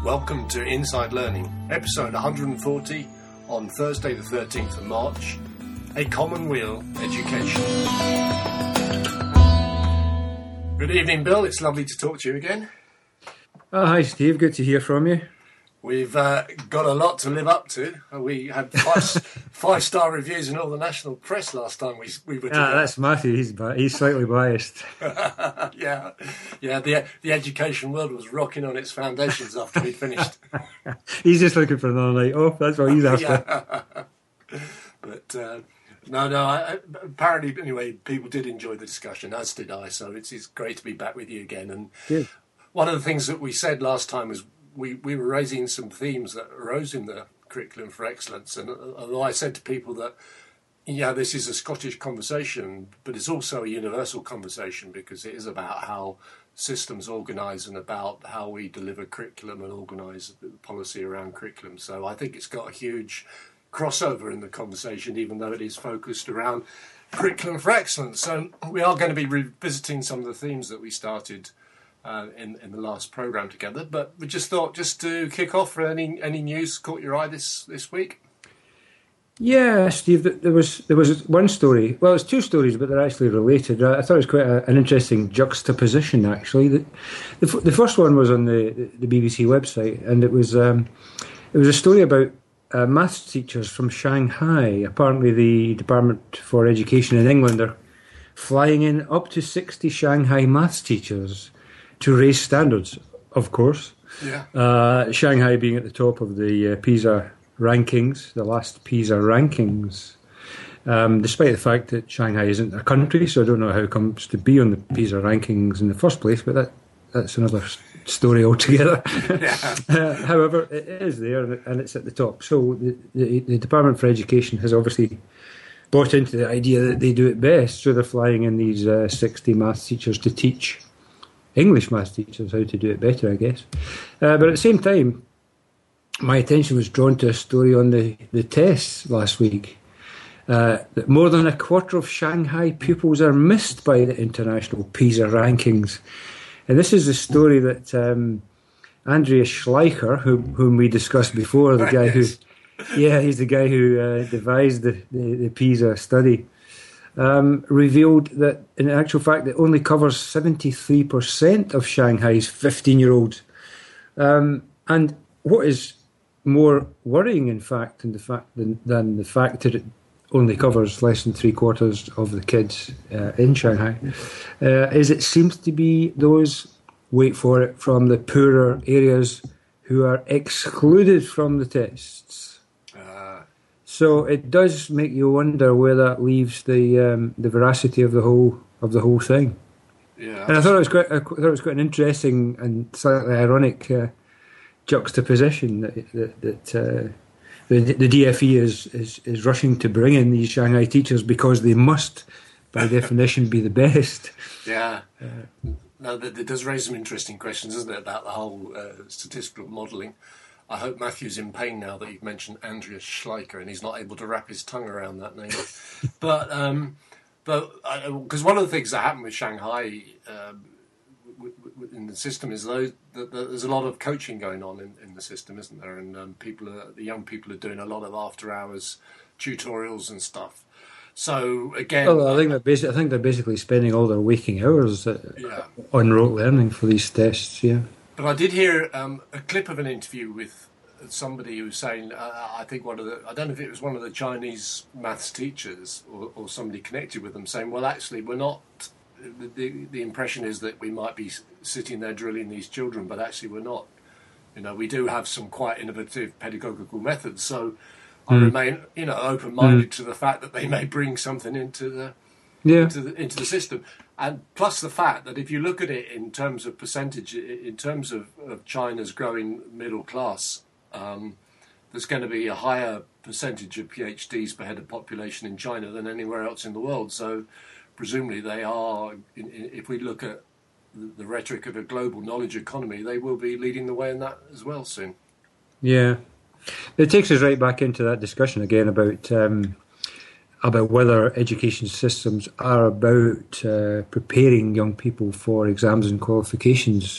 Welcome to Inside Learning, episode 140 on Thursday the 13th of March, A Common Wheel Education. Good evening, Bill. It's lovely to talk to you again. Oh, hi, Steve. Good to hear from you. We've got a lot to live up to. We had five-star reviews in all the national press last time we were together. That's Matthew. He's slightly biased. Yeah. The education world was rocking on its foundations after we'd finished. He's just looking for another night off. That's what he's after. But no. Apparently, anyway, people did enjoy the discussion, as did I. So it's great to be back with you again. And good. One of the things that we said last time was we were raising some themes that arose in the Curriculum for Excellence. And although I said to people that, this is a Scottish conversation, but it's also a universal conversation because it is about how systems organise and about how we deliver curriculum and organise the policy around curriculum. So I think it's got a huge crossover in the conversation, even though it is focused around Curriculum for Excellence. So we are going to be revisiting some of the themes that we started in the last programme together, but we just thought just to kick off, for any news caught your eye this week? Yeah, Steve, there was one story. Well, it's two stories, but they're actually related. I thought it was quite an interesting juxtaposition, actually. The first one was on the BBC website, and it was a story about maths teachers from Shanghai. Apparently, the Department for Education in England are flying in up to 60 Shanghai maths teachers to raise standards, of course. Yeah. Shanghai being at the top of the PISA rankings, the last PISA rankings, despite the fact that Shanghai isn't a country, so I don't know how it comes to be on the PISA rankings in the first place, but that's another story altogether. Yeah. However, it is there and it's at the top. So the Department for Education has obviously bought into the idea that they do it best, so they're flying in these 60 maths teachers to teach English maths teachers how to do it better, I guess. But at the same time, my attention was drawn to a story on the tests last week. That more than a quarter of Shanghai pupils are missed by the international PISA rankings. And this is a story that Andreas Schleicher, whom we discussed before, the guy he's the guy who devised the PISA study, revealed that in actual fact it only covers 73% of Shanghai's 15-year-olds. And what is more worrying, in fact, than the fact that it only covers less than three-quarters of the kids in Shanghai, is it seems to be those, wait for it, from the poorer areas who are excluded from the tests. So it does make you wonder where that leaves the veracity of the whole thing. Yeah. And I thought it was quite an interesting and slightly ironic juxtaposition that the DFE is rushing to bring in these Shanghai teachers because they must, by definition, be the best. Yeah. No, that does raise some interesting questions, doesn't it, about the whole statistical modelling. I hope Matthew's in pain now that you've mentioned Andreas Schleicher and he's not able to wrap his tongue around that name. But because one of the things that happened with Shanghai in the system is that there's a lot of coaching going on in the system, isn't there? And the young people are doing a lot of after-hours tutorials and stuff. So again, well, I think they're basically spending all their waking hours on rote learning for these tests. Yeah. But I did hear a clip of an interview with somebody who was saying, I think I don't know if it was one of the Chinese maths teachers or somebody connected with them, saying, well, actually, we're not. The impression is that we might be sitting there drilling these children, but actually we're not. We do have some quite innovative pedagogical methods. So I remain, open-minded to the fact that they may bring something into the system. And plus the fact that if you look at it in terms of percentage, in terms of China's growing middle class, there's going to be a higher percentage of PhDs per head of population in China than anywhere else in the world. So presumably they are, if we look at the rhetoric of a global knowledge economy, they will be leading the way in that as well soon. Yeah. It takes us right back into that discussion again about whether education systems are about preparing young people for exams and qualifications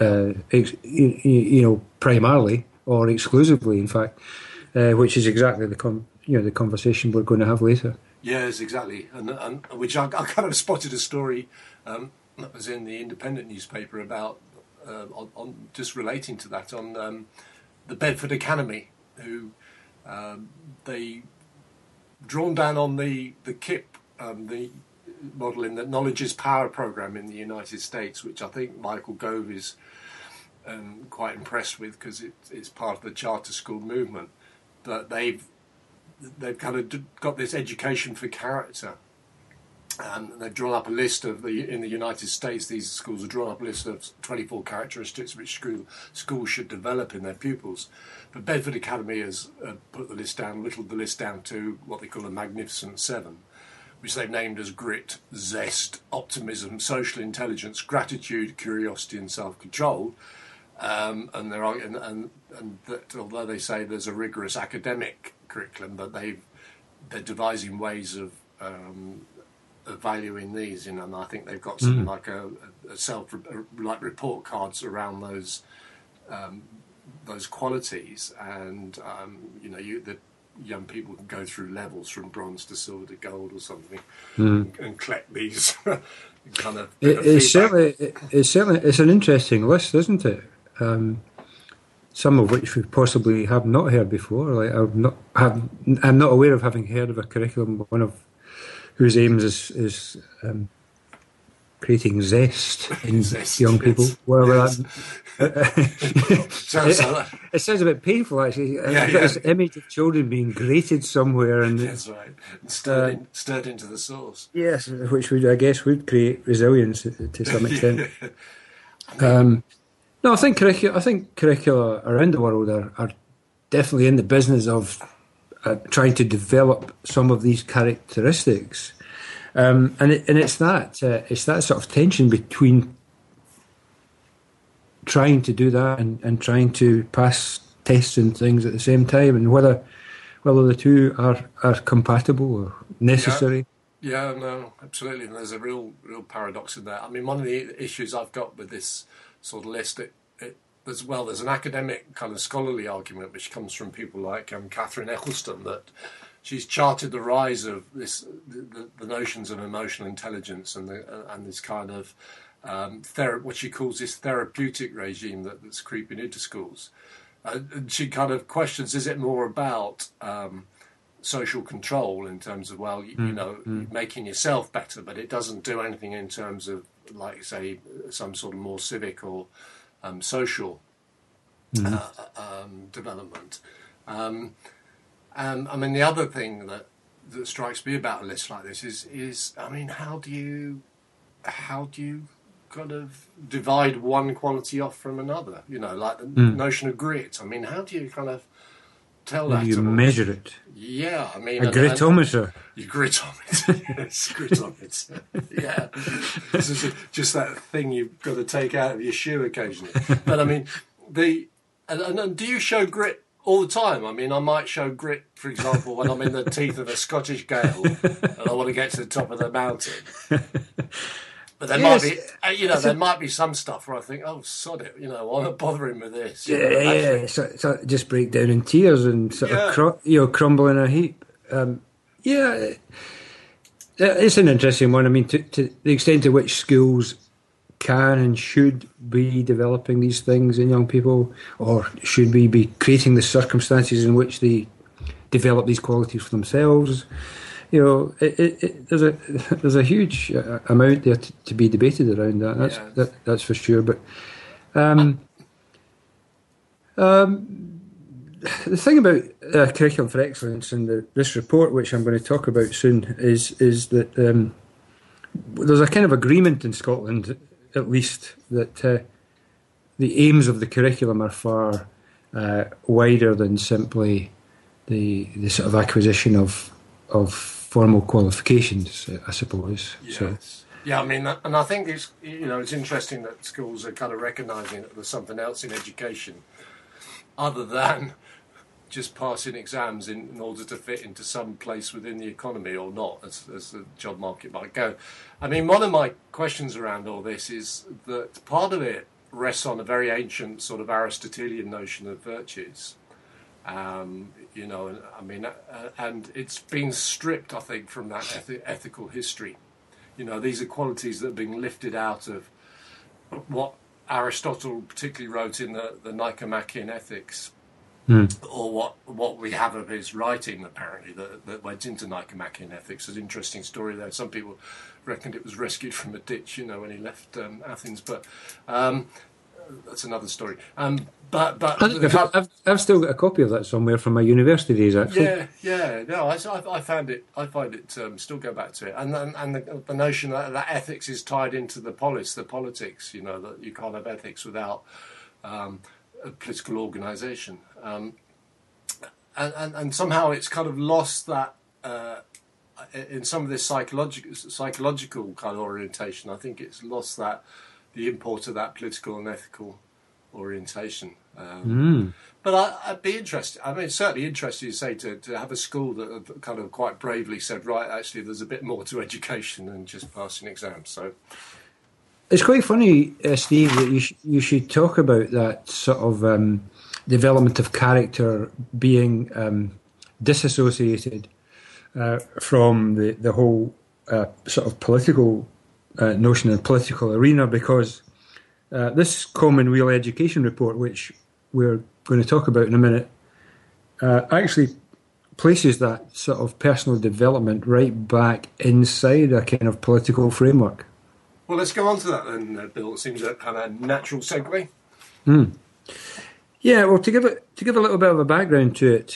primarily or exclusively, in fact, which is exactly the conversation we're going to have later. Yes, exactly, and which I kind of spotted a story that was in the Independent newspaper about on just relating to that on the Bedford Academy, who they drawn down on the KIP, the model in the Knowledge is Power program in the United States, which I think Michael Gove is quite impressed with because it's part of the charter school movement. But they've kind of got this education for character, and they've drawn up a list of in the United States. These schools have drawn up a list of 24 characteristics which schools should develop in their pupils. But Bedford Academy has put the list down, whittled the list down to what they call a Magnificent Seven, which they've named as grit, zest, optimism, social intelligence, gratitude, curiosity, and self-control. And that although they say there's a rigorous academic curriculum, but they're devising ways of valuing these, and I think they've got something like a like report cards around those qualities, and the young people can go through levels from bronze to silver to gold or something, and collect these kind of. It's an interesting list, isn't it? Some of which we possibly have not heard before. Like I'm not aware of having heard of a curriculum, one of whose aims is creating zest in young people. It sounds a bit painful, actually. I've got this image of children being grated somewhere, and that's right, stirred into the source. Yes, which I guess would create resilience to some extent. No, I think curricula around the world are definitely in the business of trying to develop some of these characteristics, and it's that sort of tension between trying to do that and trying to pass tests and things at the same time, and whether the two are compatible or necessary. Yeah, no, absolutely. And there's a real paradox in that. I mean, one of the issues I've got with this sort of list, as well, there's an academic kind of scholarly argument which comes from people like Catherine Eccleston, that she's charted the rise of the notions of emotional intelligence and this kind of what she calls this therapeutic regime that's creeping into schools. And she kind of questions: is it more about social control in terms of making yourself better, but it doesn't do anything in terms of, like, say, some sort of more civic or social development. I mean, the other thing that strikes me about a list like this is I mean, how do you kind of divide one quality off from another? Like the notion of grit. I mean, how do you kind of tell that? You measure it. Yeah, I mean, a gritometer. Your gritometer, yes, gritometer. Yeah, this is just that thing you've got to take out of your shoe occasionally. But I mean, and do you show grit all the time? I mean, I might show grit, for example, when I'm in the teeth of a Scottish gale and I want to get to the top of the mountain. But there might be, there might be some stuff where I think, oh, sod it, I'm not bothering with this. So just break down in tears and sort of crumble in a heap. It's an interesting one. I mean, to the extent to which schools can and should be developing these things in young people, or should we be creating the circumstances in which they develop these qualities for themselves? There's a huge amount there to be debated around that. That's for sure. But the thing about Curriculum for Excellence and this report, which I'm going to talk about soon, is that there's a kind of agreement in Scotland, at least, that the aims of the curriculum are far wider than simply the sort of acquisition of formal qualifications, I suppose. Yes. So. Yeah, I mean, and I think it's interesting that schools are kind of recognising that there's something else in education other than just passing exams in order to fit into some place within the economy, or not, as the job market might go. I mean, one of my questions around all this is that part of it rests on a very ancient sort of Aristotelian notion of virtues. You know, and it's been stripped, I think, from that ethical history. You know, these are qualities that are being lifted out of what Aristotle particularly wrote in the Nicomachean Ethics, or what we have of his writing, apparently, that went into Nicomachean Ethics. There's an interesting story there. Some people reckoned it was rescued from a ditch, you know, when he left Athens, but that's another story. But I've still got a copy of that somewhere from my university days, actually. Yeah. No, I find it still go back to it, and the notion that ethics is tied into the politics. You know, that you can't have ethics without a political organisation, and somehow it's kind of lost that in some of this psychological kind of orientation. I think it's lost the import of that political and ethical orientation. But I'd be interested. I mean, it's certainly interesting, you say, to have a school that kind of quite bravely said, right, actually, there's a bit more to education than just passing exams. So it's quite funny, Steve, that you should talk about that sort of development of character being disassociated from the whole sort of political notion and political arena, because this Commonweal Education Report, which we're going to talk about in a minute, actually places that sort of personal development right back inside a kind of political framework. Well, let's go on to that then, Bill. It seems a kind of natural segue. Yeah, well, to give a little bit of a background to it,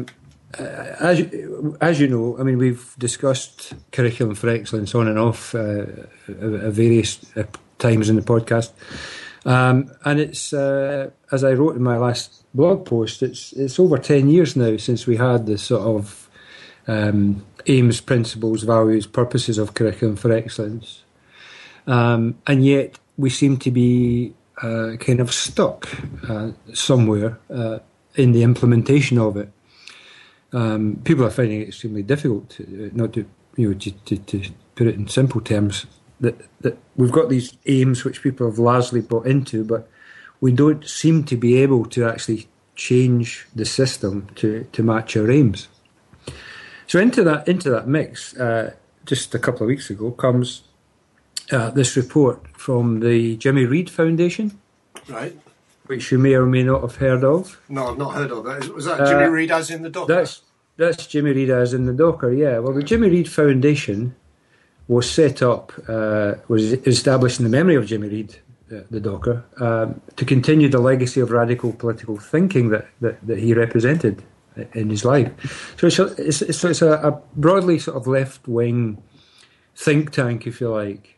as you know, I mean, we've discussed curriculum for excellence on and off at various times in the podcast, and it's as I wrote in my last blog post, it's over 10 years now since we had the sort of aims, principles, values, purposes of curriculum for excellence, and yet we seem to be kind of stuck somewhere in the implementation of it. People are finding it extremely difficult, not to put it in simple terms, that we've got these aims which people have largely bought into, but we don't seem to be able to actually change the system to match our aims. So into that mix, just a couple of weeks ago, comes this report from the Jimmy Reed Foundation, right? Which you may or may not have heard of. No, I've not heard of that. Was that Jimmy Reed as in the Docker? That's Jimmy Reed as in the Docker, yeah. Well, the Jimmy Reed Foundation was set up, was established in the memory of Jimmy Reed, the Docker, to continue the legacy of radical political thinking that he represented in his life. So it's a broadly sort of left-wing think tank, if you like.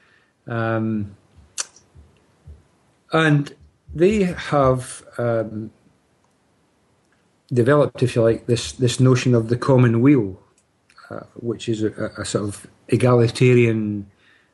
And they have developed, if you like, this notion of the common weal, which is a sort of egalitarian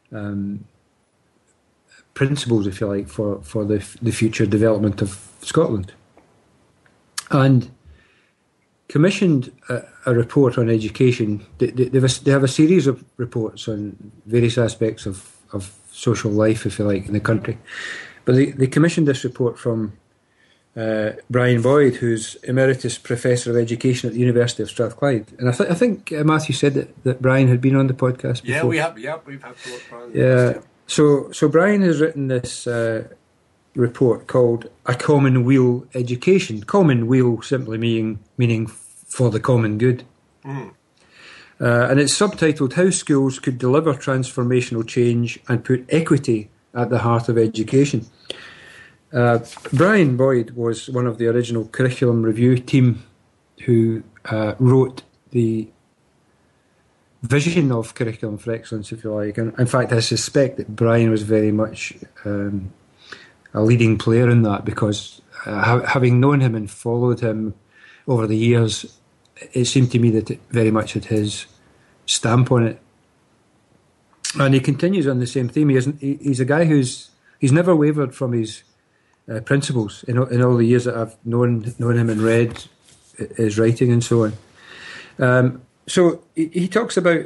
principles, if you like, for the future development of Scotland. And commissioned a report on education. They have a series of reports on various aspects of social life, if you like, in the country. But they commissioned this report from Brian Boyd, who's Emeritus Professor of Education at the University of Strathclyde. And I think Matthew said that Brian had been on the podcast before. Yeah, we have. Yeah, we've had Brian. Yeah. So Brian has written this report called A Common Weal Education. Common weal simply meaning for the common good. And it's subtitled How Schools Could Deliver Transformational Change and Put Equity at the Heart of Education. Brian Boyd was one of the original curriculum review team who wrote the vision of Curriculum for Excellence, if you like. And in fact, I suspect that Brian was very much a leading player in that, because having known him and followed him over the years, it seemed to me that it very much had his stamp on it. And he continues on the same theme. He's a guy who's never wavered from his principles in all the years that I've known him and read his writing and so on. So he talks about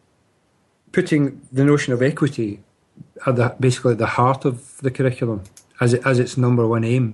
putting the notion of equity at basically the heart of the curriculum, as its number one aim.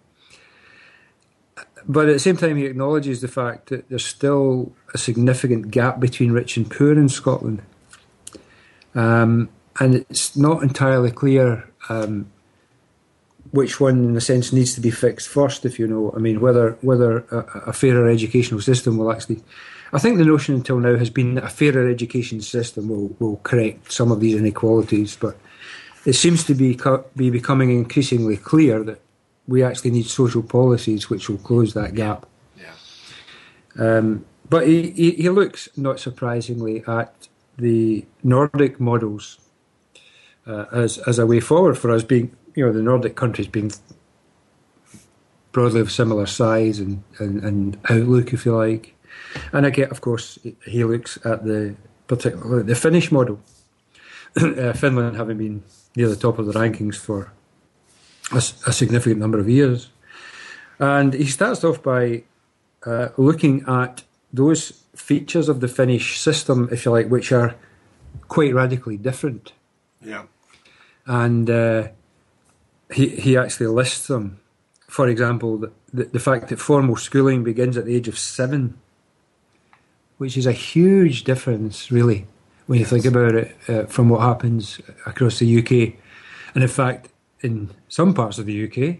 But at the same time, he acknowledges the fact that there's still a significant gap between rich and poor in Scotland. And it's not entirely clear which one, in a sense, needs to be fixed first, if you know. I mean, whether a fairer educational system will actually... I think the notion until now has been that a fairer education system will correct some of these inequalities, but it seems to be becoming increasingly clear that we actually need social policies which will close that gap. Yeah. But he looks, not surprisingly, at the Nordic models as a way forward for us, being, you know, the Nordic countries being broadly of similar size and outlook, if you like. And again, of course, he looks at particularly the Finnish model, Finland having been near the top of the rankings for a significant number of years. And he starts off by looking at those features of the Finnish system, if you like, which are quite radically different. Yeah. And he actually lists them. For example, the fact that formal schooling begins at the age of 7, which is a huge difference, really, when you think about it, from what happens across the UK. And in fact, in some parts of the UK,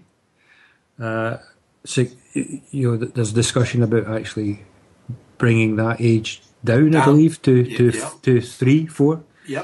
there's discussion about actually bringing that age down. I believe, to 3, 4. Yep.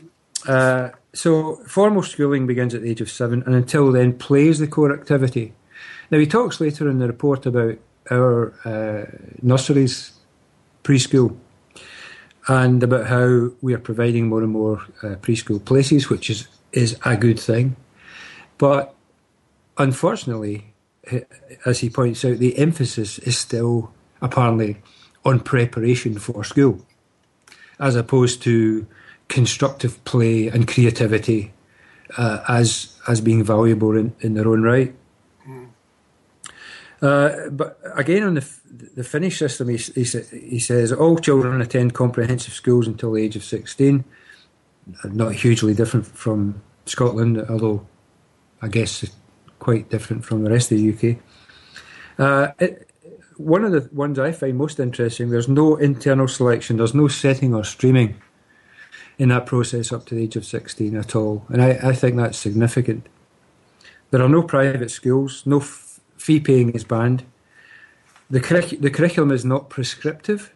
So formal schooling begins at the age of 7, and until then, play is the core activity. Now, he talks later in the report about our nurseries, preschool, and about how we are providing more and more preschool places, which is a good thing. But unfortunately, as he points out, the emphasis is still apparently on preparation for school, as opposed to constructive play and creativity as being valuable in their own right. But again, on the Finnish system, he says all children attend comprehensive schools until the age of 16. Not hugely different from Scotland, although I guess quite different from the rest of the UK. One of the ones I find most interesting, there's no internal selection, there's no setting or streaming in that process up to the age of 16 at all. And I think that's significant. There are no private schools, no fee paying is banned. The curriculum is not prescriptive.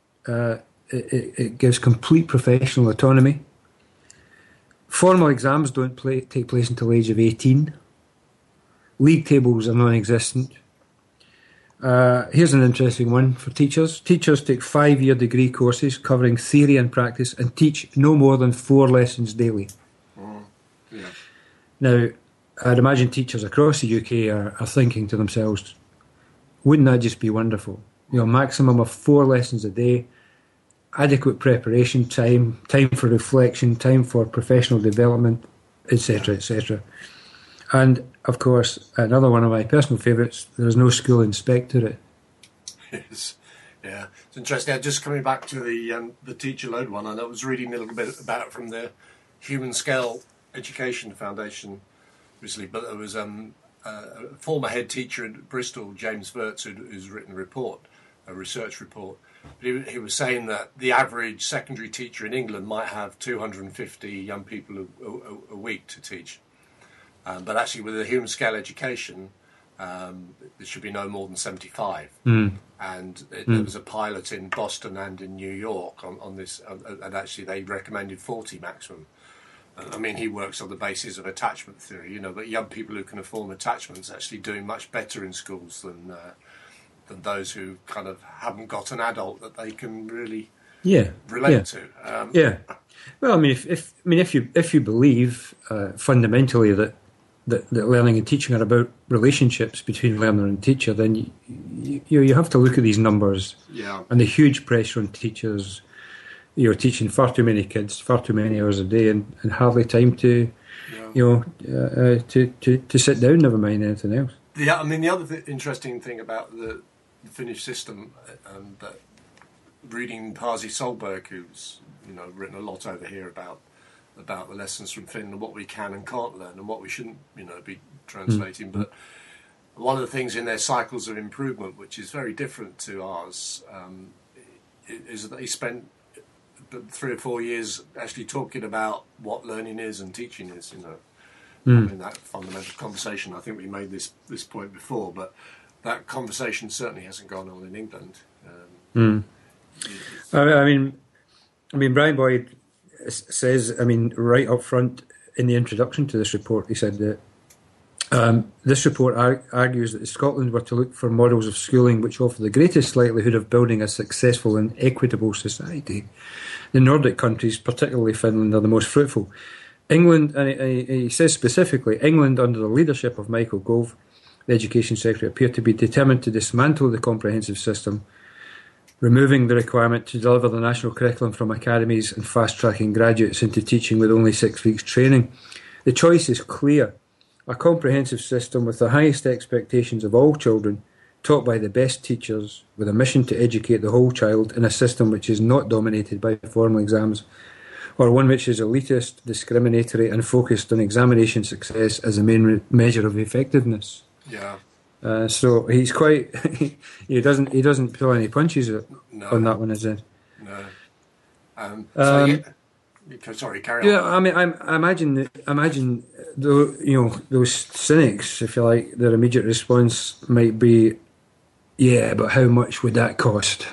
It gives complete professional autonomy. Formal exams don't take place until the age of 18. League tables are non-existent. Here's an interesting one for teachers. Teachers take 5-year degree courses covering theory and practice and teach no more than 4 lessons daily. Yeah. Now, I'd imagine teachers across the UK are thinking to themselves, wouldn't that just be wonderful? You know, maximum of 4 lessons a day, adequate preparation time for reflection, time for professional development, etc., etc. And, of course, another one of my personal favourites, there's no school inspectorate. Yes, yeah. It's interesting. Just coming back to the teacher load one, I was reading a little bit about it from the Human Scale Education Foundation recently, but there was a former head teacher at Bristol, James Virts, who's written a research report. But he was saying that the average secondary teacher in England might have 250 young people a week to teach. But actually, with the human scale education, there should be no more than 75. And there was a pilot in Boston and in New York on this, and actually they recommended 40 maximum. I mean, he works on the basis of attachment theory, but young people who can afford attachments are actually doing much better in schools than those who kind of haven't got an adult that they can really relate to. Well, I mean, if you believe fundamentally that learning and teaching are about relationships between learner and teacher, then you have to look at these numbers and the huge pressure on teachers. You're teaching far too many kids, far too many hours a day, and hardly time to sit down. Never mind anything else. Yeah, I mean, the other interesting thing about the Finnish system, that reading Pasi Solberg, who's written a lot over here about about the lessons from Finland, what we can and can't learn, and what we shouldn't, be translating. But one of the things in their cycles of improvement, which is very different to ours, is that they spent 3 or 4 years actually talking about what learning is and teaching is. In that fundamental conversation. I think we made this point before, but that conversation certainly hasn't gone on in England. I mean, Brian Boyd says, right up front in the introduction to this report, he said that this report argues that if Scotland were to look for models of schooling which offer the greatest likelihood of building a successful and equitable society, the Nordic countries, particularly Finland, are the most fruitful. England, and he says specifically, England under the leadership of Michael Gove, the Education Secretary, appear to be determined to dismantle the comprehensive system, removing the requirement to deliver the national curriculum from academies and fast-tracking graduates into teaching with only 6 weeks training. The choice is clear. A comprehensive system with the highest expectations of all children, taught by the best teachers, with a mission to educate the whole child in a system which is not dominated by formal exams, or one which is elitist, discriminatory, and focused on examination success as a main measure of effectiveness. Yeah. So he's quite. he doesn't pull any punches on that one, is it? No. Sorry, carry on. Yeah, I imagine those cynics, if you like, their immediate response might be, yeah, but how much would that cost?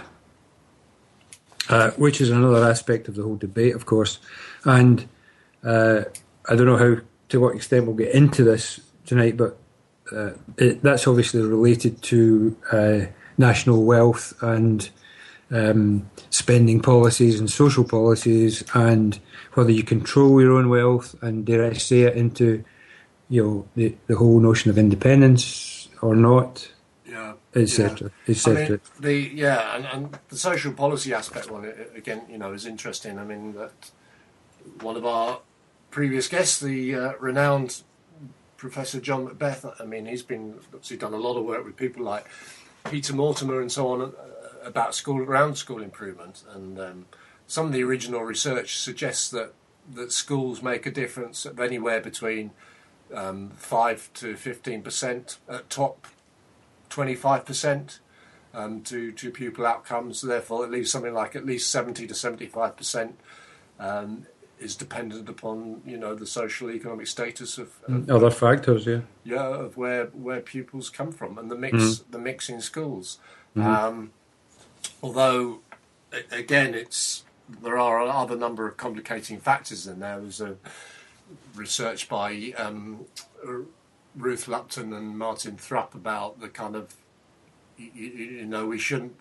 Which is another aspect of the whole debate, of course. And I don't know to what extent we'll get into this tonight, but that's obviously related to national wealth and spending policies and social policies, and whether you control your own wealth, and dare I say it, into the whole notion of independence or not. Etc. Etc. And the social policy aspect one again, is interesting. I mean, that one of our previous guests, the renowned Professor John Macbeth. I mean, he's obviously done a lot of work with people like Peter Mortimer and so on about school improvement, and some of the original research suggests that schools make a difference of anywhere between 5 to 15% at top. 25% to pupil outcomes. Therefore, it leaves something like at least 70 to 75% is dependent upon the social economic status of other factors. Of where pupils come from, and the mix in schools. Although, again, there are other number of complicating factors in there. There's a research by Ruth Lupton and Martin Thrupp about the kind of, we shouldn't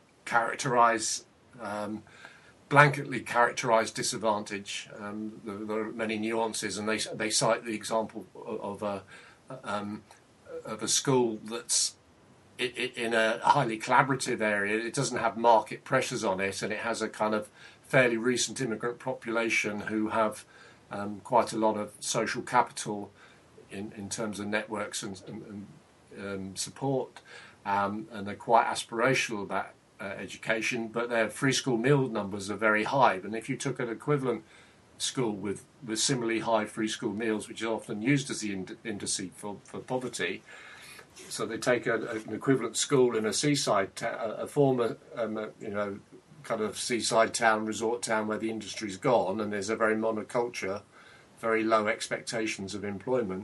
blanketly characterise disadvantage. There are many nuances, and they cite the example of a school that's in a highly collaborative area. It doesn't have market pressures on it, and it has a kind of fairly recent immigrant population who have quite a lot of social capital in terms of networks and support, and they're quite aspirational about education, but their free school meal numbers are very high. And if you took an equivalent school with similarly high free school meals, which is often used as the indice for poverty, so they take an equivalent school in a seaside, a former kind of seaside town, resort town where the industry's gone, and there's a very monoculture, very low expectations of employment.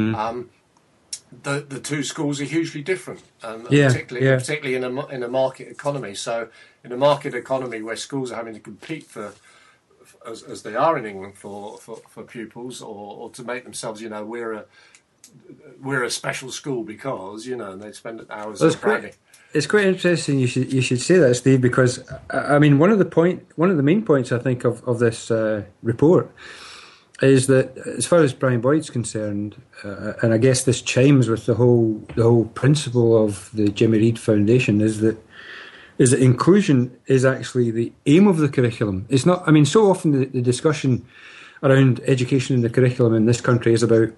The two schools are hugely different, particularly in a market economy. So, in a market economy where schools are having to compete as they are in England for pupils, or to make themselves, we're a special school because and they spend hours bragging. It's quite interesting. You should say that, Steve, because I mean one of the main points I think of this report is that, as far as Brian Boyd's concerned, and I guess this chimes with the whole principle of the Jimmy Reid Foundation, is that inclusion is actually the aim of the curriculum. It's not. I mean, so often the discussion around education in the curriculum in this country is about,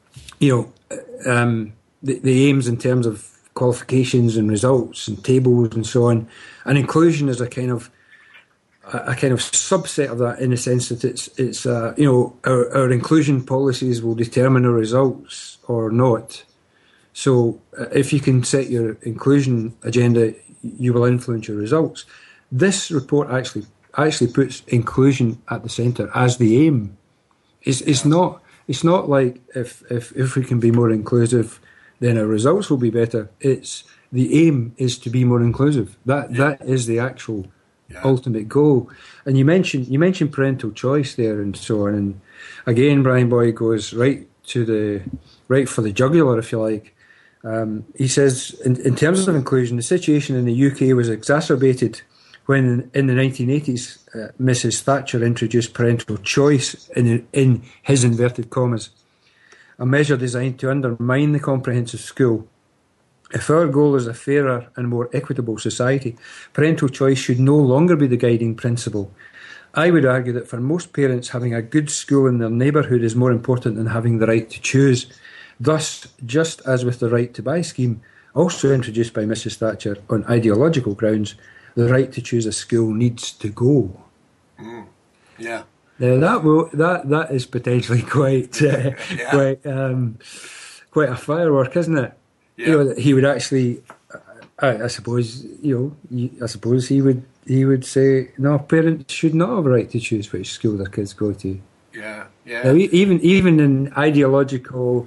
the aims in terms of qualifications and results and tables and so on, and inclusion is a kind of a kind of subset of that, in the sense that it's our inclusion policies will determine our results or not. So if you can set your inclusion agenda, you will influence your results. This report actually puts inclusion at the centre as the aim. It's not like if we can be more inclusive, then our results will be better. It's the aim is to be more inclusive. That is the actual ultimate goal. And you mentioned parental choice there and so on. And again, Brian Boyd goes right for the jugular, if you like. He says, in terms of inclusion, the situation in the UK was exacerbated when, in the 1980s, Mrs. Thatcher introduced parental choice in his inverted commas, a measure designed to undermine the comprehensive school. If our goal is a fairer and more equitable society, parental choice should no longer be the guiding principle. I would argue that for most parents, having a good school in their neighbourhood is more important than having the right to choose. Thus, just as with the right to buy scheme, also introduced by Mrs. Thatcher on ideological grounds, the right to choose a school needs to go. Yeah. Now that is potentially quite quite a firework, isn't it? Yeah. He would actually, I suppose he would say, no, parents should not have a right to choose which school their kids go to. Yeah, yeah. Now, even in ideological,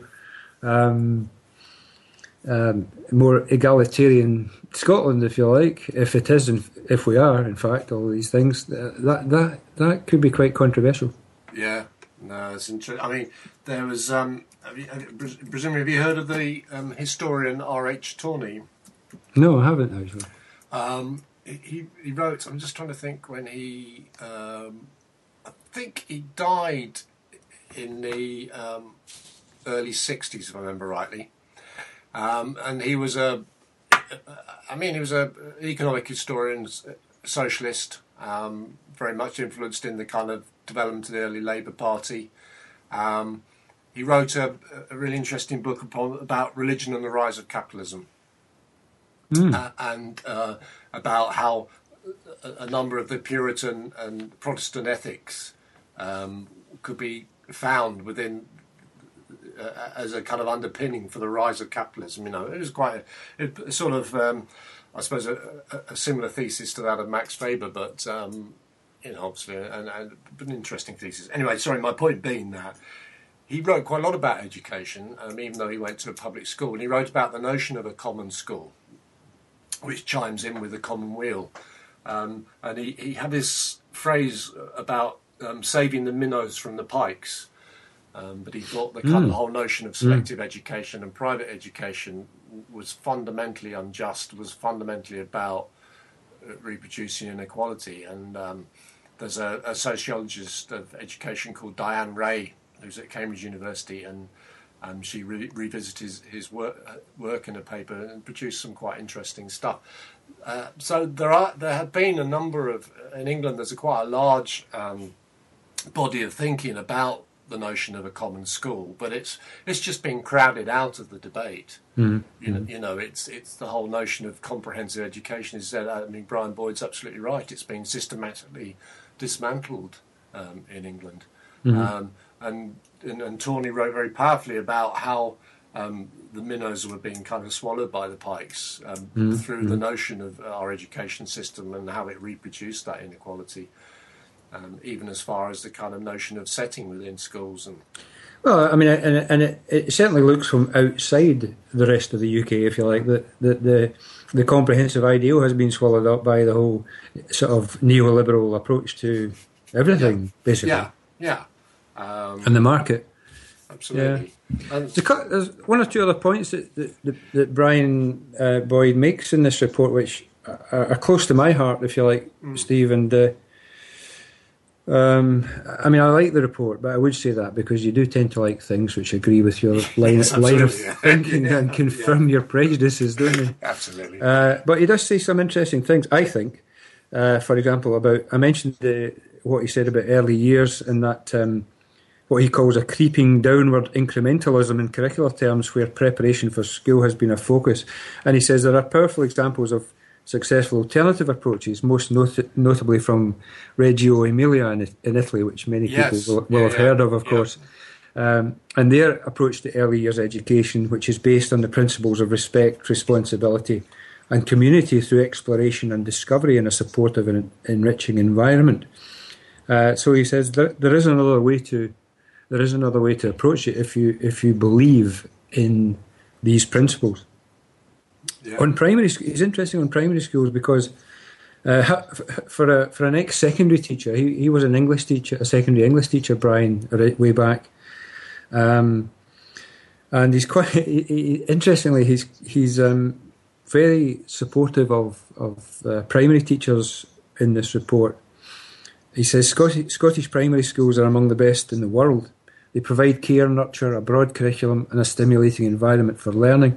more egalitarian Scotland, if you like, if we are, in fact, all these things, that could be quite controversial. Yeah, no, it's interesting. I mean, there was, presumably, have you heard of the historian R.H. Tawney? No, I haven't, actually. He wrote, I'm just trying to think when he, I think he died in the early 60s, if I remember rightly. And he was an economic historian, socialist, very much influenced in the kind of development of the early Labour Party. He wrote a really interesting book about religion and the rise of capitalism, and about how a number of the Puritan and Protestant ethics could be found within as a kind of underpinning for the rise of capitalism. You know, it was quite a sort of, I suppose, a similar thesis to that of Max Weber, but obviously, and an interesting thesis. Anyway, sorry, my point being that he wrote quite a lot about education, even though he went to a public school, and he wrote about the notion of a common school, which chimes in with the common weal. And he had this phrase about saving the minnows from the pikes. But he thought the kind of whole notion of selective education and private education was fundamentally unjust, was fundamentally about reproducing inequality. And there's a sociologist of education called Diane Ray, who's at Cambridge University, and she revisited his work in a paper and produced some quite interesting stuff. So there have been a number of, in England, there's quite a large body of thinking about the notion of a common school, but it's just been crowded out of the debate. It's the whole notion of comprehensive education is that, I mean, Brian Boyd's absolutely right. It's been systematically dismantled in England, and Tawney wrote very powerfully about how the minnows were being kind of swallowed by the pikes through the notion of our education system and how it reproduced that inequality. Even as far as the kind of notion of setting within schools. Well, I mean, and it certainly looks from outside the rest of the UK, if you like, that the comprehensive ideal has been swallowed up by the whole sort of neoliberal approach to everything, basically. Yeah. And the market. Absolutely. Yeah. There's one or two other points that Brian Boyd makes in this report, which are close to my heart, if you like, Steve, and I mean, I like the report, but I would say that because you do tend to like things which agree with your line of thinking and confirm your prejudices, don't you? Absolutely. But he does say some interesting things, I think. For example, I mentioned what he said about early years and that what he calls a creeping downward incrementalism in curricular terms where preparation for school has been a focus. And he says there are powerful examples of successful alternative approaches, most notably from Reggio Emilia in Italy, which many people will have heard of course. And their approach to early years education, which is based on the principles of respect, responsibility, and community through exploration and discovery in a supportive and enriching environment. So he says there is another way to approach it if you believe in these principles. Yeah. On primary, it's interesting on primary schools because for an ex-secondary teacher, he was an English teacher, a secondary English teacher, Brian, way back, and he's quite interestingly he's very supportive of primary teachers in this report. He says Scottish primary schools are among the best in the world. They provide care, nurture, a broad curriculum, and a stimulating environment for learning.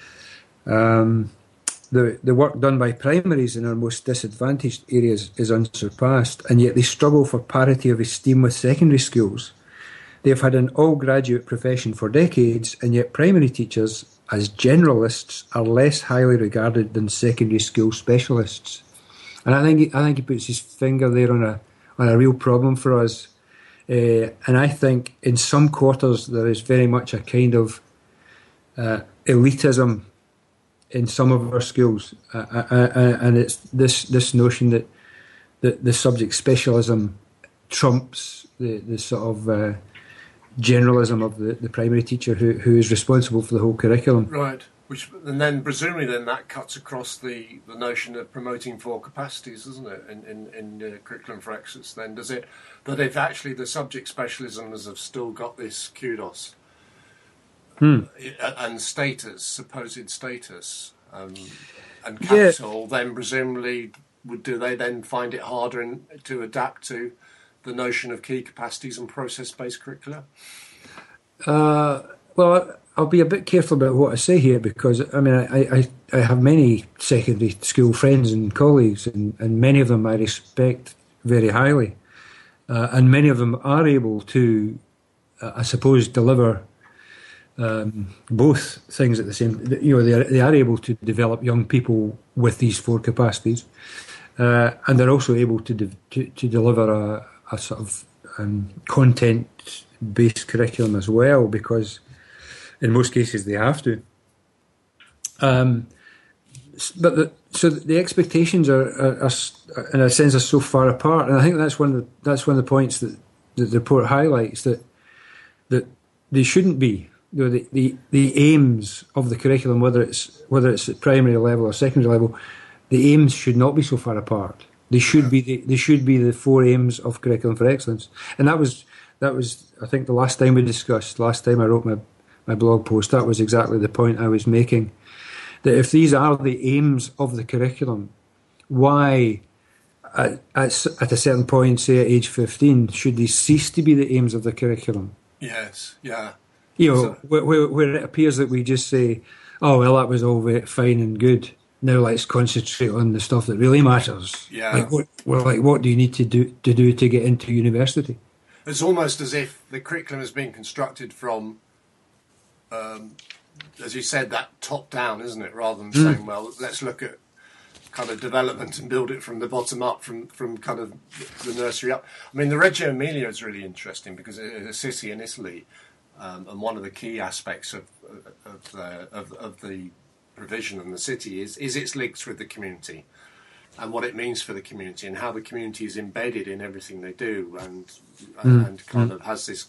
The work done by primaries in our most disadvantaged areas is unsurpassed, and yet they struggle for parity of esteem with secondary schools. They have had an all-graduate profession for decades, and yet primary teachers, as generalists, are less highly regarded than secondary school specialists. And I think he puts his finger there on a real problem for us. And I think in some quarters there is very much a kind of elitism in some of our schools, and it's this notion that the subject specialism trumps the sort of generalism of the primary teacher who is responsible for the whole curriculum. Right. And then presumably that cuts across the notion of promoting four capacities, doesn't it, in Curriculum for Excellence then, does it? That if actually the subject specialisms have still got this kudos and status, supposed status, and capital, then presumably do they then find it harder to adapt to the notion of key capacities and process-based curricula? Well, I'll be a bit careful about what I say here because, I mean, I have many secondary school friends and colleagues, and many of them I respect very highly. And many of them are able to, I suppose, deliver both things at the same. They are able to develop young people with these four capacities, and they're also able to deliver a sort of content-based curriculum as well, because in most cases they have to. But the expectations are in a sense are so far apart, and I think that's one of the points that the report highlights, that they shouldn't be. The aims of the curriculum, whether it's at primary level or secondary level, the aims should not be so far apart. They should be the four aims of Curriculum for Excellence, and that was I think the last time I wrote my blog post, that was exactly the point I was making. That if these are the aims of the curriculum, why at a certain point, say at age 15, should these cease to be the aims of the curriculum? Yes, yeah. Where it appears that we just say, oh, well, that was all very fine and good. Now let's concentrate on the stuff that really matters. Yeah. What do you need to do to get into university? It's almost as if the curriculum has been constructed from, as you said, that top down, isn't it? Rather than saying, well, let's look at kind of development and build it from the bottom up, from kind of the nursery up. I mean, the Reggio Emilia is really interesting because it's a city in Italy, and one of the key aspects of the provision in the city is its links with the community, and what it means for the community, and how the community is embedded in everything they do, and kind of has this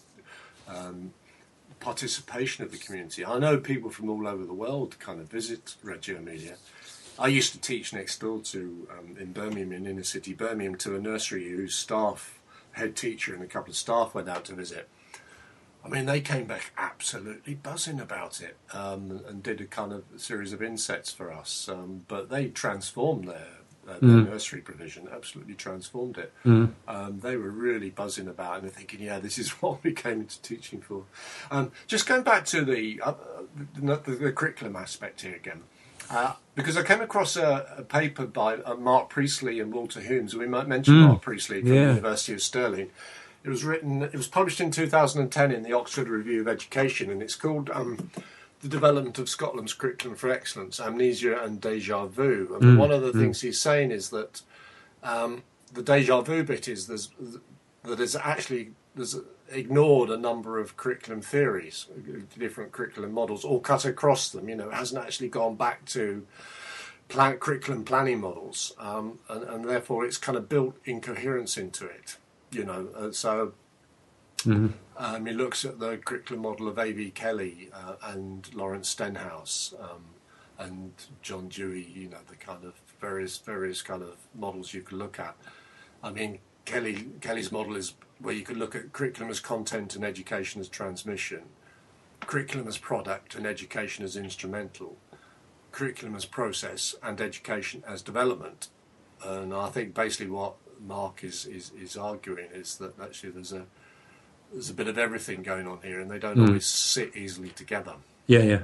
participation of the community. I know people from all over the world kind of visit Reggio Emilia. I used to teach next door to, in Birmingham, in inner city Birmingham, to a nursery whose head teacher and a couple of staff went out to visit. I mean, they came back absolutely buzzing about it, and did a kind of series of insets for us. But they transformed their nursery provision, absolutely transformed it. They were really buzzing about it and thinking, yeah, this is what we came into teaching for. Just going back to the curriculum aspect here again, because I came across a paper by Mark Priestley and Walter Humes. We might mention Mark Priestley from the University of Stirling. It was published in 2010 in the Oxford Review of Education, and it's called The the development of Scotland's curriculum for excellence, amnesia and déjà vu. I mean, one of the things he's saying is that the déjà vu bit is there's ignored a number of curriculum theories, different curriculum models, all cut across them. You know, it hasn't actually gone back to curriculum planning models, and therefore it's kind of built incoherence into it. You know, so. He looks at the curriculum model of A.B. Kelly and Lawrence Stenhouse and John Dewey. You know, the kind of various kind of models you could look at. I mean, Kelly's model is where you could look at curriculum as content and education as transmission, curriculum as product and education as instrumental, curriculum as process and education as development. And I think basically what Mark is arguing is that actually there's a bit of everything going on here, and they don't always sit easily together. Yeah.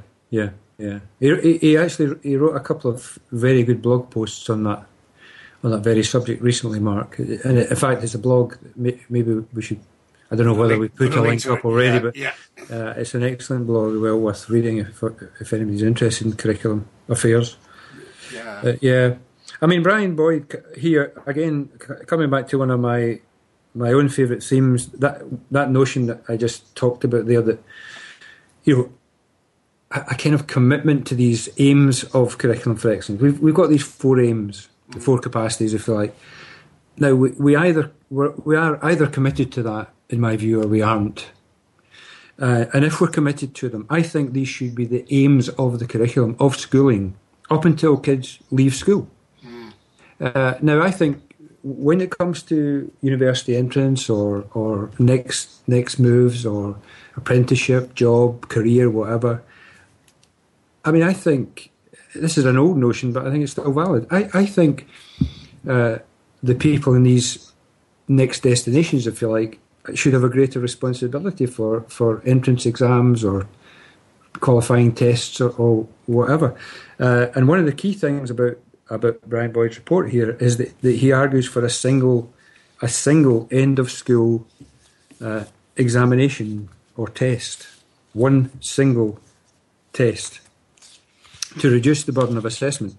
He wrote a couple of very good blog posts on that very subject recently, Mark. And in fact, it's a blog. Maybe we should. I don't know whether we put a link up already, but it's an excellent blog, well worth reading if anybody's interested in curriculum affairs. Yeah. I mean, Brian Boyd here again, coming back to one of my own favourite themes, that notion that I just talked about there, that, you know, a kind of commitment to these aims of curriculum for excellence. We've got these 4 aims, the 4 capacities, if you like. Now we are either committed to that, in my view, or we aren't. And if we're committed to them, I think these should be the aims of the curriculum of schooling up until kids leave school. Now I think, when it comes to university entrance or next moves or apprenticeship, job, career, whatever, I mean, I think this is an old notion, but I think it's still valid. I think the people in these next destinations, if you like, should have a greater responsibility for entrance exams or qualifying tests or whatever. And one of the key things about Brian Boyd's report here is that he argues for a single end of school examination or test, one single test, to reduce the burden of assessment.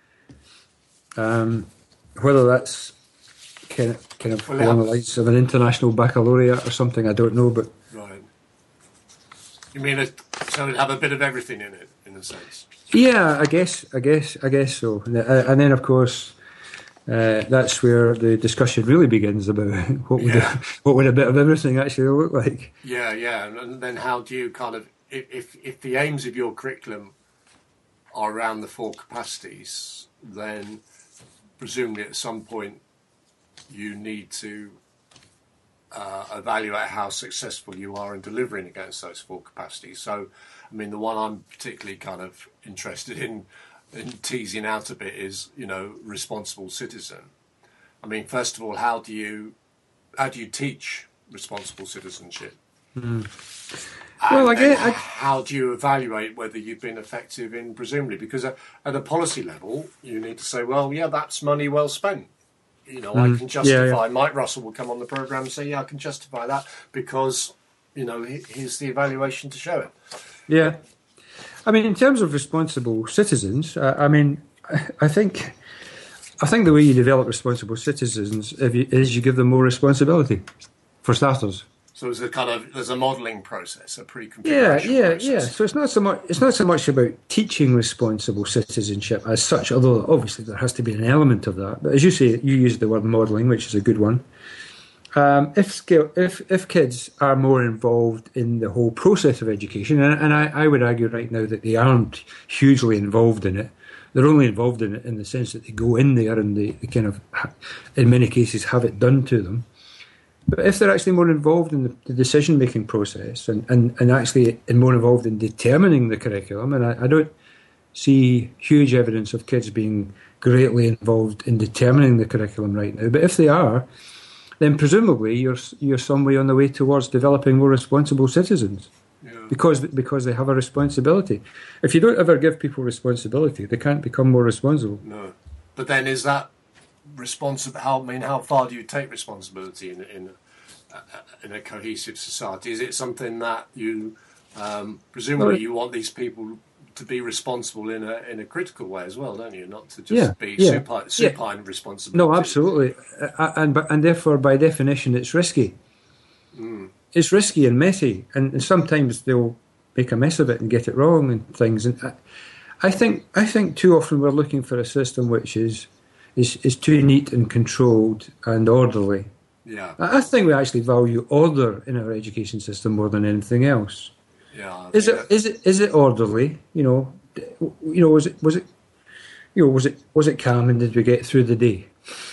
Whether that's kind of along the lines of an international baccalaureate or something, I don't know, but right. You mean so it'd have a bit of everything in it, in a sense. Yeah, I guess so. And then, of course, that's where the discussion really begins about what would a bit of everything actually look like. Yeah, and then how do you kind of, if the aims of your curriculum are around the 4 capacities, then presumably at some point you need to evaluate how successful you are in delivering against those 4 capacities. So, I mean, the one I'm particularly kind of interested in teasing out a bit is, you know, responsible citizen. I mean, first of all, how do you teach responsible citizenship? Well, how do you evaluate whether you've been effective in, presumably, because at a policy level, you need to say, well, yeah, that's money well spent. You know, I can justify. Mike Russell will come on the programme and say, yeah, I can justify that because, you know, here's the evaluation to show it. Yeah. I mean, in terms of responsible citizens, I think the way you develop responsible citizens is you give them more responsibility, for starters. So there's a modelling process, a pre-configuration process. Yeah. So it's not so much about teaching responsible citizenship as such, although obviously there has to be an element of that. But as you say, you used the word modelling, which is a good one. If kids are more involved in the whole process of education, and I would argue right now that they aren't hugely involved in it. They're only involved in it in the sense that they go in there and they kind of, in many cases, have it done to them. But if they're actually more involved in the decision-making process and actually more involved in determining the curriculum, and I don't see huge evidence of kids being greatly involved in determining the curriculum right now, but if they are, then presumably you're some way on the way towards developing more responsible citizens. Yeah. Because they have a responsibility. If you don't ever give people responsibility, they can't become more responsible. No. But then is that responsible? How far do you take responsibility in a cohesive society? Is it something that you Presumably, you want these people to be responsible in a critical way as well, don't you? Not to just be supine responsibility. No, absolutely, and therefore, by definition, it's risky. It's risky and messy, and sometimes they'll make a mess of it and get it wrong and things. And I think too often we're looking for a system which is too neat and controlled and orderly. Yeah, I think we actually value order in our education system more than anything else. Yeah, is it orderly? Was it calm, and did we get through the day?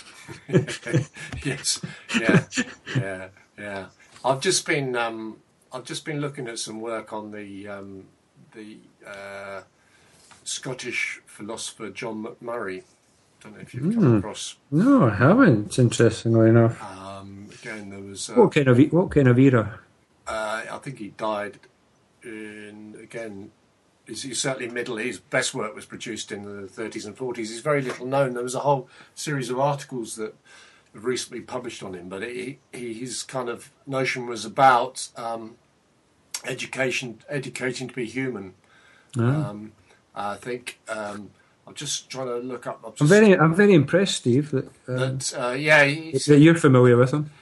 Yes, yeah. I've just been looking at some work on the Scottish philosopher John McMurray. Don't know if you've come across. No, I haven't. Interestingly enough. Again, there was what kind of era? I think he died he's certainly middle. His best work was produced in the 30s and 40s. He's very little known. There was a whole series of articles that have recently published on him, but his kind of notion was about educating to be human. I think I'm just trying to look up. I'm very impressed, Steve, that you're familiar with him.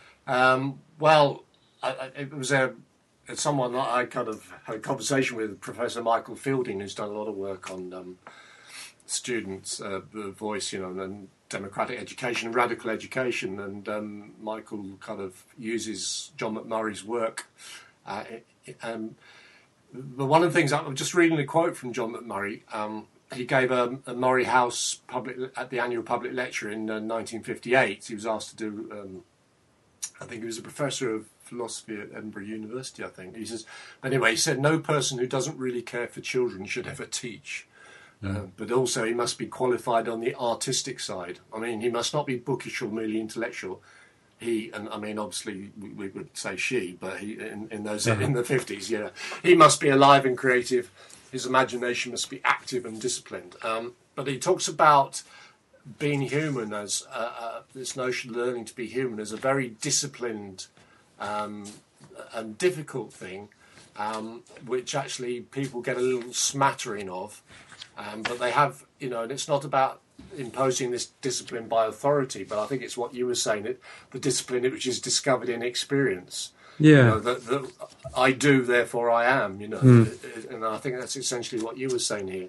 It was someone that I kind of had a conversation with, Professor Michael Fielding, who's done a lot of work on students' voice, and democratic education and radical education. And Michael kind of uses John McMurray's work. But one of the things, I'm just reading a quote from John McMurray. He gave a Murray House at the annual public lecture in 1958. He was asked to do. I think he was a professor of philosophy at Edinburgh University, I think. He said, no person who doesn't really care for children should ever teach. But also he must be qualified on the artistic side. I mean, he must not be bookish or merely intellectual. Obviously we would say she, but he in the 50s, he must be alive and creative. His imagination must be active and disciplined. But he talks about being human as this notion of learning to be human as a very disciplined and difficult thing, which actually people get a little smattering of, but they have, and it's not about imposing this discipline by authority, but I think it's what you were saying, the discipline which is discovered in experience. Yeah. That I do, therefore I am, and I think that's essentially what you were saying here.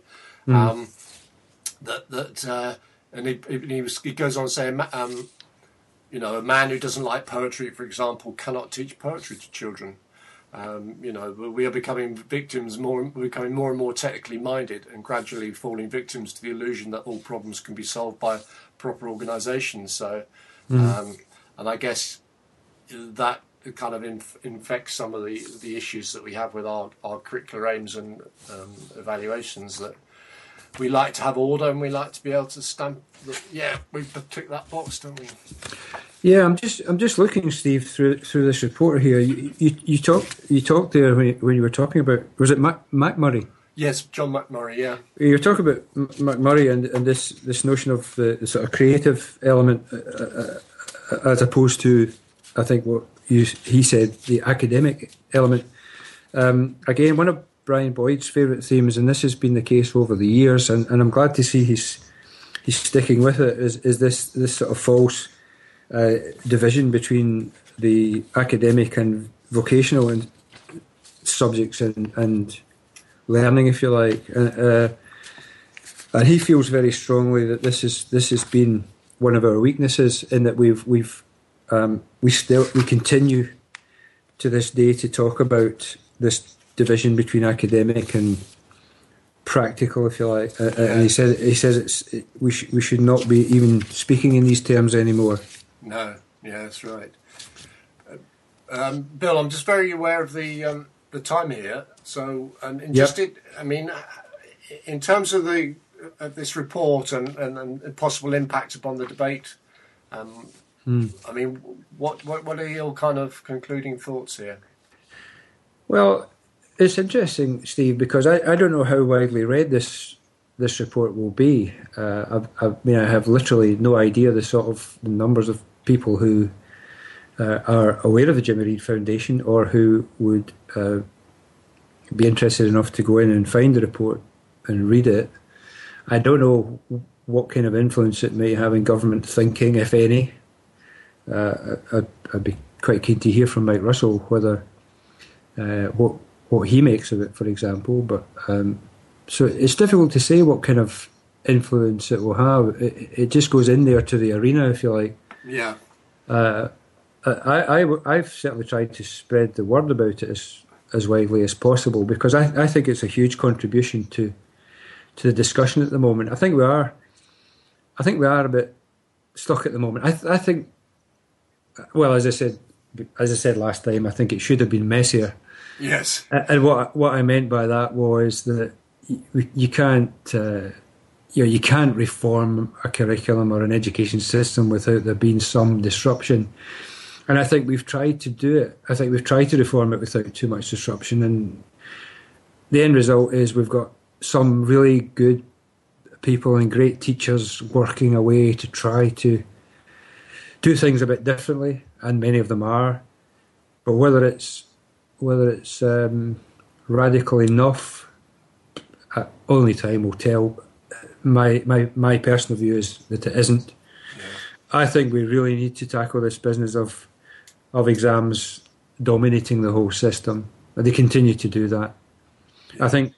And he goes on to say, a man who doesn't like poetry, for example, cannot teach poetry to children. We are becoming more and more technically minded, and gradually falling victims to the illusion that all problems can be solved by proper organisation. So, and I guess that kind of infects some of the issues that we have with our curricular aims and evaluations, that we like to have order and we like to be able to stamp we tick that box, don't we? Yeah, I'm just looking, Steve, through this report here. You talked there when you were talking about, was it McMurray? Yes, John McMurray. Yeah. You're talking about McMurray and this notion of the sort of creative element as opposed to, I think what he said, the academic element. Again, one of Brian Boyd's favourite themes, and this has been the case over the years, and I'm glad to see he's sticking with it, is this sort of false division between the academic and vocational and subjects and learning, if you like. And he feels very strongly that this has been one of our weaknesses, in that we continue to this day to talk about this division between academic and practical, if you like. And he says we should not be even speaking in these terms anymore. No, yeah, that's right. Bill, I'm just very aware of the time here, so I'm interested. Yep. I mean, in terms of this report and possible impact upon the debate, I mean, what are your kind of concluding thoughts here? Well, it's interesting, Steve, because I don't know how widely read this report will be. I have literally no idea the sort of numbers of people who are aware of the Jimmy Reid Foundation, or who would be interested enough to go in and find the report and read it. I don't know what kind of influence it may have in government thinking, if any. I'd be quite keen to hear from Mike Russell whether what he makes of it, for example. But so it's difficult to say what kind of influence it will have. It just goes in there to the arena, if you like. Yeah. I've certainly tried to spread the word about it as widely as possible, because I think it's a huge contribution to the discussion at the moment. I think we are a bit stuck at the moment. I think, well, as I said last time, I think it should have been messier. Yes. And what I meant by that was that you can't you can't reform a curriculum or an education system without there being some disruption. And I think we've tried to do it. I think we've tried to reform it without too much disruption. And the end result is we've got some really good people and great teachers working away to try to do things a bit differently, and many of them are. But whether it's radical enough, only time will tell. My personal view is that it isn't. Yeah. I think we really need to tackle this business of exams dominating the whole system. They continue to do that. Yeah. I think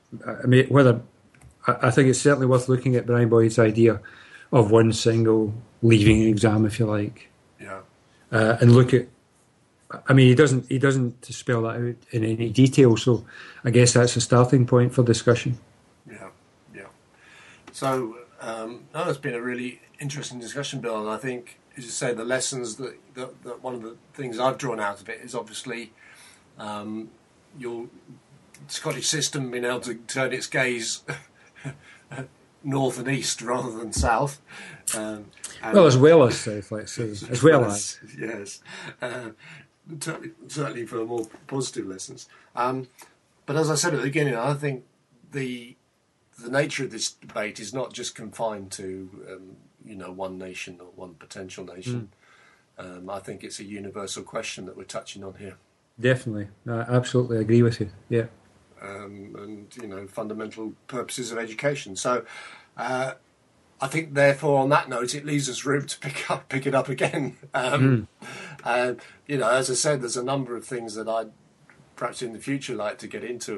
it's certainly worth looking at Brian Boyd's idea of one single leaving exam, if you like. Yeah. And look at. I mean, he doesn't spell that out in any detail. So I guess that's a starting point for discussion. Yeah. So, it's been a really interesting discussion, Bill, and I think, as you say, the lessons that one of the things I've drawn out of it is obviously your Scottish system being able to turn its gaze north and east rather than south. As well as south, let's say. As well as. Yes. Certainly for more positive lessons. But as I said at the beginning, I think the nature of this debate is not just confined to one nation or one potential nation. I think it's a universal question that we're touching on here. Definitely, I absolutely agree with you. Yeah, and fundamental purposes of education. So, I think therefore on that note, it leaves us room to pick it up again. As I said, there's a number of things that I'd perhaps in the future like to get into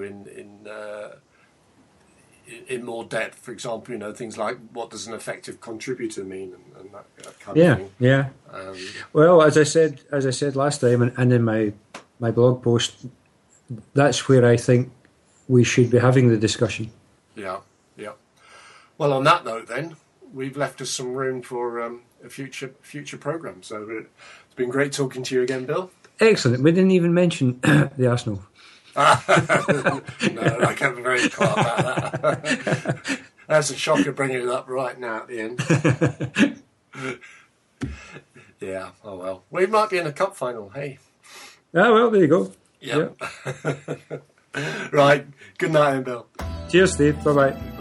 in more depth. For example, things like what does an effective contributor mean, and that kind of thing. Yeah. Well, as I said last time, and in my blog post, that's where I think we should be having the discussion. Yeah. Well, on that note, then we've left us some room for a future programme. So it's been great talking to you again, Bill. Excellent. We didn't even mention the Arsenal. No, I can't be very quiet about that. That's a shocker bringing it up right now at the end. Yeah, oh well. We might be in a cup final, hey. Ah, well, there you go. Yep. Yeah. Right, good night, Bill. Cheers, Steve. Bye-bye.